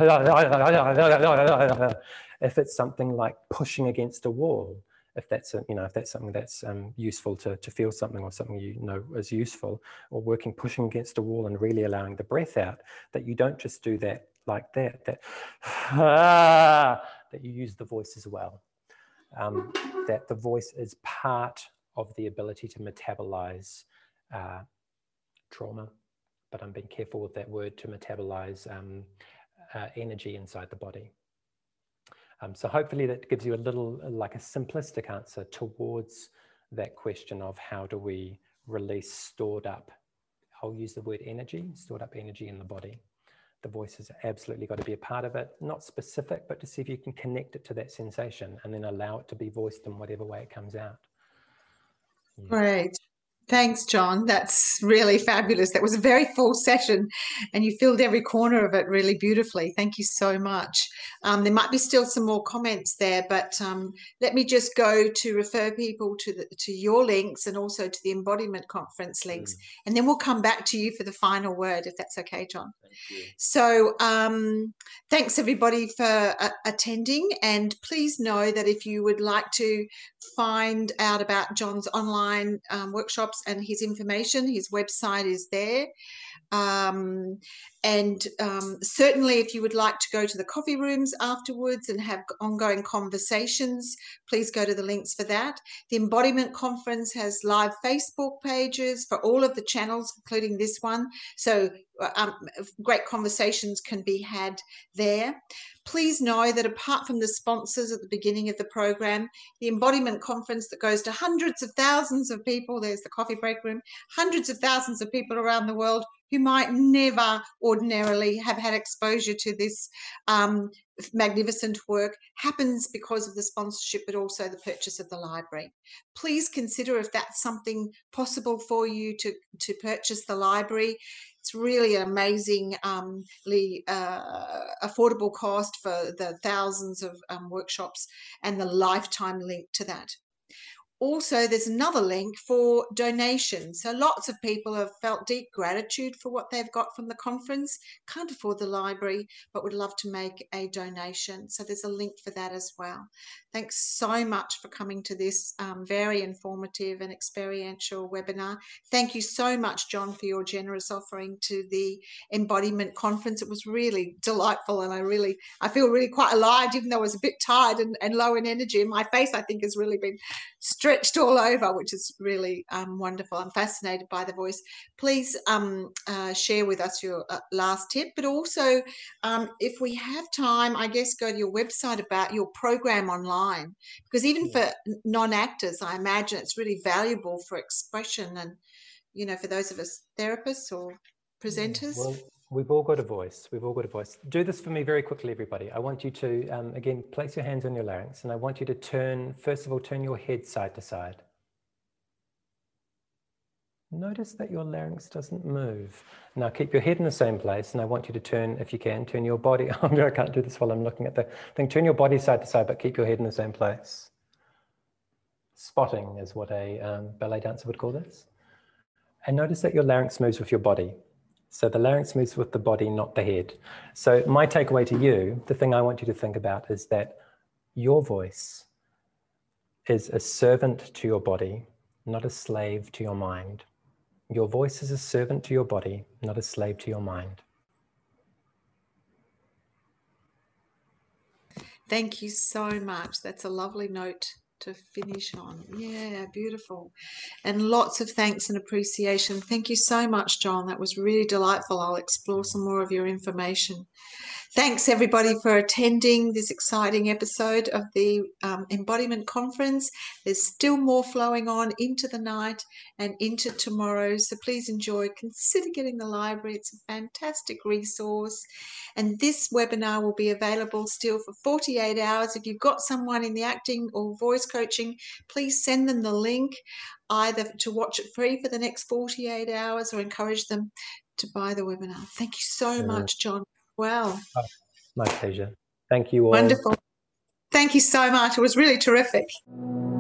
If it's something like pushing against a wall, if that's something that's useful to feel something, or something you know is useful, or pushing against a wall and really allowing the breath out, that you don't just do that like that, that you use the voice as well. That the voice is part of the ability to metabolize trauma, but I'm being careful with that word, to metabolize energy inside the body. So hopefully that gives you a little, like a simplistic answer towards that question of how do we release stored up, I'll use the word energy, stored up energy in the body. The voice has absolutely got to be a part of it, not specific, but to see if you can connect it to that sensation and then allow it to be voiced in whatever way it comes out. Yeah. Great. Thanks, John. That's really fabulous. That was a very full session and you filled every corner of it really beautifully. Thank you so much. There might be still some more comments there, but let me just go to refer people to your links and also to the Embodiment Conference links, and then we'll come back to you for the final word, if that's okay, John. Thank you. So thanks everybody for attending, and please know that if you would like to find out about John's online workshops and his information, his website is there. Certainly if you would like to go to the coffee rooms afterwards and have ongoing conversations, please go to the links for that. The Embodiment Conference has live Facebook pages for all of the channels, including this one. So great conversations can be had there. Please know that apart from the sponsors at the beginning of the program, the Embodiment Conference that goes to hundreds of thousands of people, there's the coffee break room, hundreds of thousands of people around the world who might never ordinarily have had exposure to this magnificent work, happens because of the sponsorship, but also the purchase of the library. Please consider if that's something possible for you to purchase the library. It's really an amazingly affordable cost for the thousands of workshops and the lifetime link to that. Also, there's another link for donations. So lots of people have felt deep gratitude for what they've got from the conference, can't afford the library, but would love to make a donation. So there's a link for that as well. Thanks so much for coming to this very informative and experiential webinar. Thank you so much, John, for your generous offering to the Embodiment Conference. It was really delightful, and I feel really quite alive, even though I was a bit tired and low in energy. And my face, I think, has really been stretched all over, which is really wonderful. I'm fascinated by the voice. Please share with us your last tip, but also if we have time, I guess go to your website about your program online, because even for non-actors, I imagine it's really valuable for expression and, you know, for those of us therapists or presenters. Well, we've all got a voice. We've all got a voice. Do this for me very quickly, everybody. I want you to, again, place your hands on your larynx, and I want you to turn, first of all, turn your head side to side. Notice that your larynx doesn't move. Now keep your head in the same place, and I want you to turn, if you can, turn your body. I can't do this while I'm looking at the thing. Turn your body side to side, but keep your head in the same place. Spotting is what a ballet dancer would call this. And notice that your larynx moves with your body. So the larynx moves with the body, not the head. So my takeaway to you, the thing I want you to think about is that your voice is a servant to your body, not a slave to your mind. Your voice is a servant to your body, not a slave to your mind. Thank you so much. That's a lovely note to finish on. Yeah, beautiful. And lots of thanks and appreciation. Thank you so much, John. That was really delightful. I'll explore some more of your information. Thanks, everybody, for attending this exciting episode of the Embodiment Conference. There's still more flowing on into the night and into tomorrow, so please enjoy. Consider getting the library. It's a fantastic resource. And this webinar will be available still for 48 hours. If you've got someone in the acting or voice coaching, please send them the link, either to watch it free for the next 48 hours or encourage them to buy the webinar. Thank you so much, John. Wow. Oh, my pleasure. Thank you all. Wonderful. Thank you so much. It was really terrific.